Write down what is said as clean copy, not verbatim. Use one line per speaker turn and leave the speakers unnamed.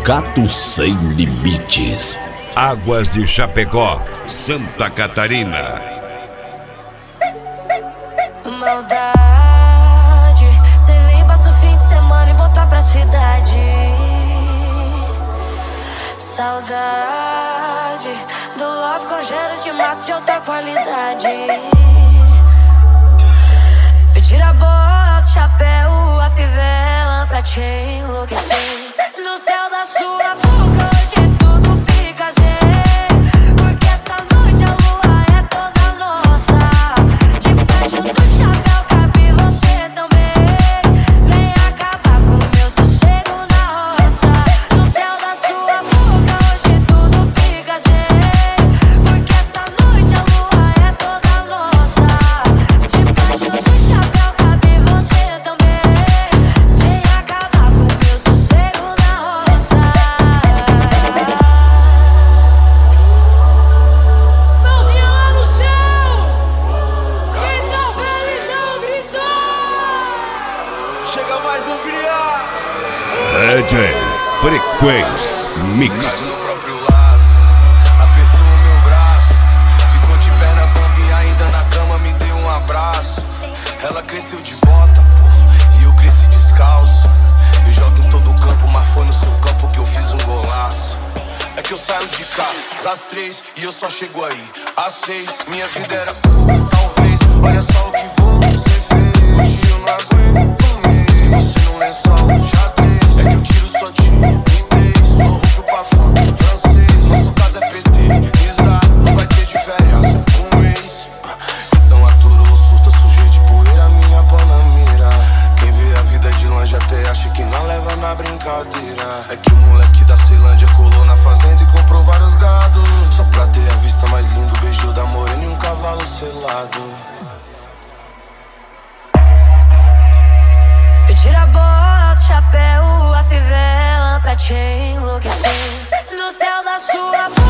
Gato Sem Limites.
Águas de Chapecó, Santa Catarina.
Maldade, cê vem, passa o fim de semana e volta pra cidade. Saudade do love com cheiro de mato de alta qualidade. Me tira a bota, o chapéu, a fivela pra te enlouquecer. No céu da sua boca hoje tudo fica sem, porque essa noite a lua é toda nossa. Debaixo do chapéu cabe você também. Vem acabar com meu sossego na roça. No céu da sua boca hoje tudo fica sem, porque essa noite a lua é toda nossa. Debaixo do chapéu cabe você também. Vem acabar com meu sossego na roça. Mãozinha lá no céu. Quem tá feliz não gritou.
Chega mais Hungria!
DJ Frequência Mix.
No próprio laço, apertou o meu braço. Ficou de perna bamba e ainda na cama me deu um abraço. Ela cresceu de bota, pô, e eu cresci descalço. Eu jogo em todo o campo, mas foi no seu campo que eu fiz um golaço. É que eu saio de casa às 3 e eu só chego aí às 6. Minha vida era talvez, olha só o que você fez. Hoje eu não aguento mais. Se você não lençol, já três. É que eu tiro só de inglês. Sou rouco pra fora, francês. Nosso caso é PT, Israel. Não vai ter de férias com um ex. Então aturo o surto, sujeito de poeira, minha panamira. Quem vê a vida de longe até acha que não leva na brincadeira. É que o moleque da Ceilândia colou na fazenda e comprou vários gados. Só pra ter a vista mais linda, o beijo da morena e um cavalo selado.
Me tira a bota, o chapéu, a fivela pra te enlouquecer. No céu da sua boca